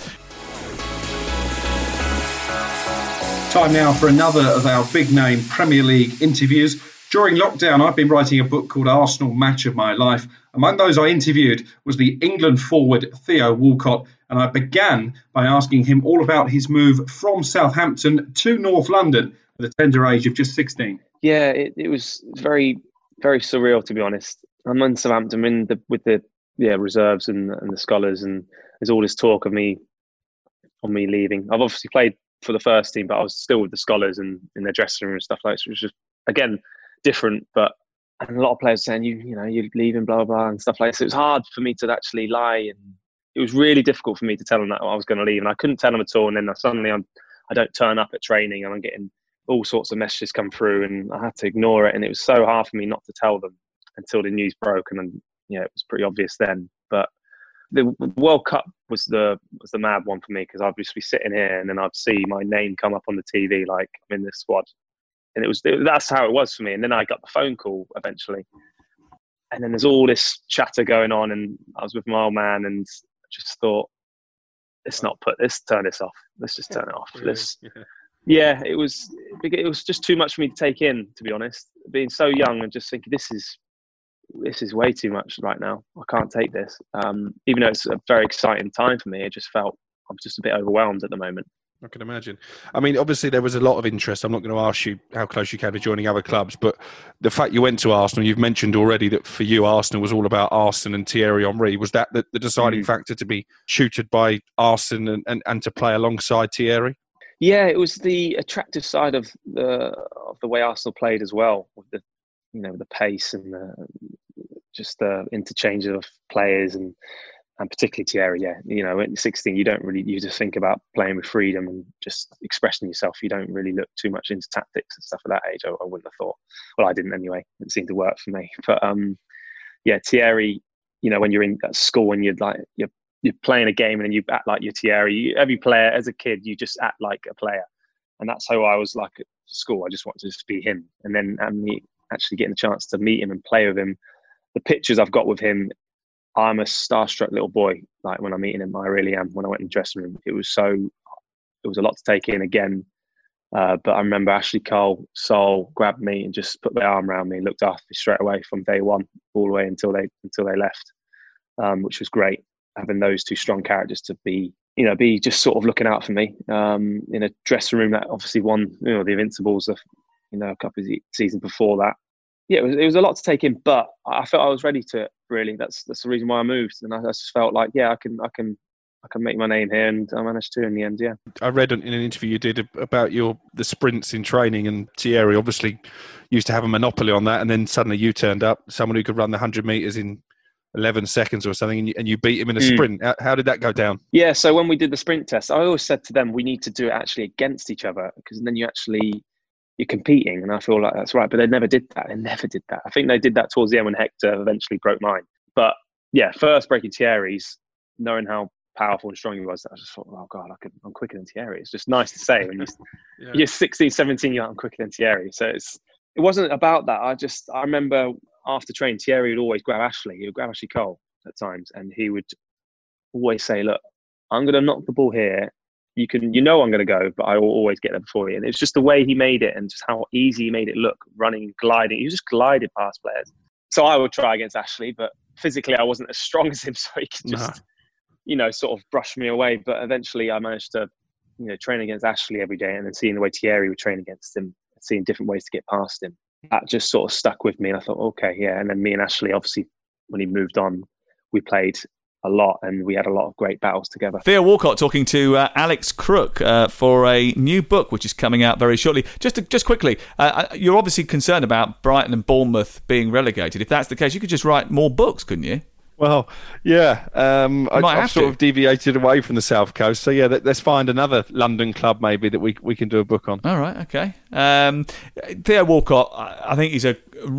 Time now for another of our big-name Premier League interviews. During lockdown, I've been writing a book called Arsenal Match of My Life. Among those I interviewed was the England forward Theo Walcott, and I began by asking him all about his move from Southampton to North London at the tender age of just sixteen. Yeah, it, it was very, very surreal, to be honest. I'm in Southampton in the, with the yeah reserves and, and the scholars, and there's all this talk of me on me leaving. I've obviously played for the first team, but I was still with the scholars and in their dressing room and stuff like that, which was just, again, different, but and a lot of players saying you you know you're leaving, blah blah blah and stuff like that. So it was hard for me to actually lie, and it was really difficult for me to tell them that I was going to leave, and I couldn't tell them at all. And then suddenly I'm I don't turn up at training, and I'm getting all sorts of messages come through, and I had to ignore it. And it was so hard for me not to tell them until the news broke, and then you know, it was pretty obvious then. But the World Cup was the was the mad one for me, because I'd just be sitting here and then I'd see my name come up on the T V, like I'm in this squad, and it was it, that's how it was for me. And then I got the phone call eventually, and then there's all this chatter going on, and I was with my old man, and I just thought, let's not put this, turn this off. Let's just turn it off. Really? Let's, yeah, it was it was just too much for me to take in, to be honest. Being so young and just thinking, this is this is way too much right now. I can't take this. Um, even though it's a very exciting time for me, it just felt I'm just a bit overwhelmed at the moment. I can imagine. I mean, obviously there was a lot of interest. I'm not going to ask you how close you came to joining other clubs, but the fact you went to Arsenal, you've mentioned already that for you, Arsenal was all about Arsene and Thierry Henry. Was that the, the deciding mm. factor to be tutored by Arsene and, and, and to play alongside Thierry? Yeah, it was the attractive side of the of the way Arsenal played as well, with the you know the pace and the, just the interchange of players and. And particularly Thierry, yeah. You know, at sixteen, you don't really, you just think about playing with freedom and just expressing yourself. You don't really look too much into tactics and stuff at that age, I, I wouldn't have thought. Well, I didn't anyway. It seemed to work for me. But um, yeah, Thierry, you know, when you're in at school and you're like, you're, you're playing a game and then you act like you're Thierry. You, every player, as a kid, you just act like a player. And that's how I was like at school. I just wanted to just be him. And then and me actually getting a chance to meet him and play with him. The pictures I've got with him, I'm a starstruck little boy. Like when I'm meeting him, I really am. When I went in the dressing room, it was so, it was a lot to take in again. Uh, but I remember Ashley Cole, Sol grabbed me and just put their arm around me and looked after me straight away from day one, all the way until they until they left, um, which was great. Having those two strong characters to be, you know, be just sort of looking out for me um, in a dressing room that obviously won, you know, the Invincibles, of, you know, a couple of seasons before that. Yeah, it was, it was a lot to take in, but I felt I was ready to. Really, that's that's the reason why I moved, and I just felt like, yeah, I can, I can, I can make my name here, and I managed to in the end. Yeah, I read in an interview you did about your the sprints in training, and Thierry obviously used to have a monopoly on that, and then suddenly you turned up, someone who could run the hundred meters in eleven seconds or something, and you, and you beat him in a mm. sprint. How, how did that go down? Yeah, so when we did the sprint test, I always said to them, we need to do it actually against each other, because then you actually. You're competing, and I feel like that's right. But they never did that. They never did that. I think they did that towards the end when Hector eventually broke mine. But yeah, first breaking Thierry's, knowing how powerful and strong he was, I just thought, oh God, I could, I'm quicker than Thierry. It's just nice to say when you're, yeah. you're sixteen, seventeen, you're like, I'm quicker than Thierry. So it's it wasn't about that. I just, I remember after training, Thierry would always grab Ashley. He would grab Ashley Cole at times, and he would always say, look, I'm going to knock the ball here. You can, you know, I'm going to go, but I will always get there before you. And it's just the way he made it and just how easy he made it look, running, gliding. He just glided past players. So I would try against Ashley, but physically I wasn't as strong as him, so he could just, nah. you know, sort of brush me away. But eventually I managed to, you know, train against Ashley every day, and then seeing the way Thierry would train against him, seeing different ways to get past him. That just sort of stuck with me. And I thought, okay, yeah. And then me and Ashley, obviously, when he moved on, we played a lot, and we had a lot of great battles together. Theo Walcott talking to uh, Alex Crook uh, for a new book which is coming out very shortly. Just to, just quickly, uh, you're obviously concerned about Brighton and Bournemouth being relegated. If that's the case, you could just write more books, couldn't you? Well, yeah. Um, I, I've sort to. of deviated away from the South Coast. So, yeah, let's find another London club maybe that we we can do a book on. All right, okay. Um, Theo Walcott, I think he's a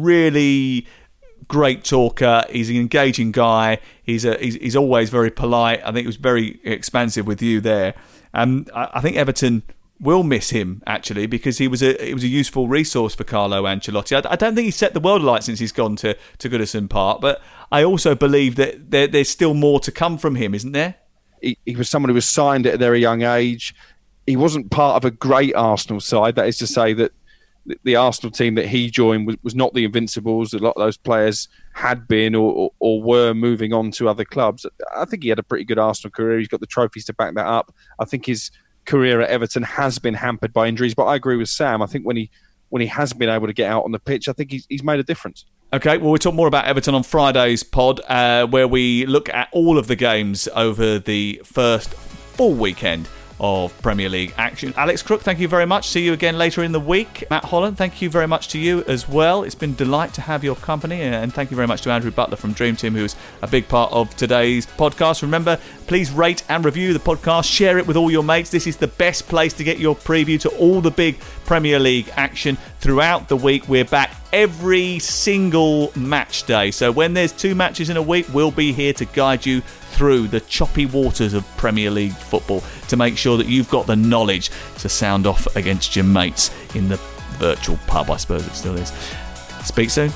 really great talker. He's an engaging guy. He's a he's, he's always very polite. I think he was very expansive with you there. And I, I think Everton will miss him, actually, because he was a he was a useful resource for Carlo Ancelotti. I, I don't think he's set the world alight since he's gone to, to Goodison Park, but I also believe that there, there's still more to come from him, isn't there? He, he was someone who was signed at a very young age. He wasn't part of a great Arsenal side. That is to say that the Arsenal team that he joined was, was not the Invincibles. A lot of those players had been or, or, or were moving on to other clubs. I think he had a pretty good Arsenal career. He's got the trophies to back that up. I think his career at Everton has been hampered by injuries, but I agree with Sam. I think when he when he has been able to get out on the pitch, I think he's, he's made a difference. Okay, well, we'll talk more about Everton on Friday's pod, uh, where we look at all of the games over the first full weekend of Premier League action. Alex Crook, thank you very much. See you again later in the week. Matt Holland, thank you very much to you as well. It's been a delight to have your company, and thank you very much to Andrew Butler from Dream Team, who's a big part of today's podcast. Remember, please rate and review the podcast. Share it with all your mates. This is the best place to get your preview to all the big Premier League action throughout the week. We're back every single match day. So when there's two matches in a week, we'll be here to guide you through the choppy waters of Premier League football to make sure that you've got the knowledge to sound off against your mates in the virtual pub, I suppose it still is. Speak soon.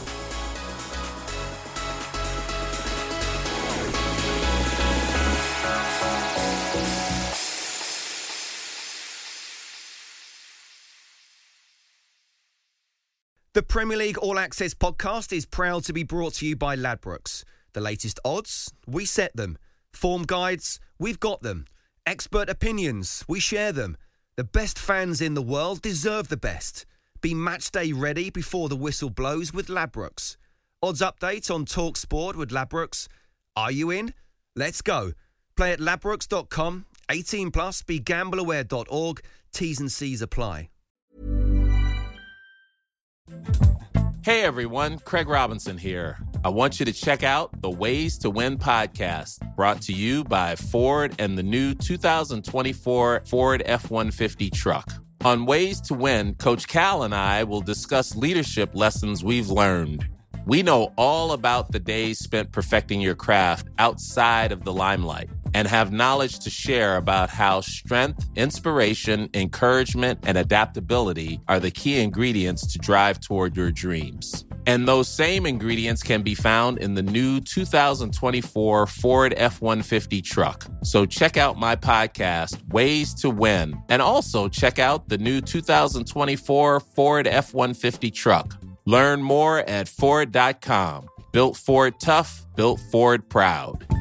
The Premier League All Access podcast is proud to be brought to you by Ladbrokes. The latest odds, we set them. Form guides, we've got them. Expert opinions, we share them. The best fans in the world deserve the best. Be match day ready before the whistle blows with Ladbrokes. Odds update on Talk Sport with Ladbrokes. Are you in? Let's go. Play at ladbrokes dot com. eighteen plus, be gamble aware dot org. T's and C's apply. Hey everyone, Craig Robinson here. I want you to check out the Ways to Win podcast, brought to you by Ford and the new two thousand twenty-four Ford F one fifty truck. On Ways to Win, Coach Cal and I will discuss leadership lessons we've learned. We know all about the days spent perfecting your craft outside of the limelight and have knowledge to share about how strength, inspiration, encouragement, and adaptability are the key ingredients to drive toward your dreams. And those same ingredients can be found in the new two thousand twenty-four Ford F one fifty truck. So check out my podcast, Ways to Win, and also check out the new two thousand twenty-four Ford F one fifty truck. Learn more at Ford dot com. Built Ford tough, built Ford proud.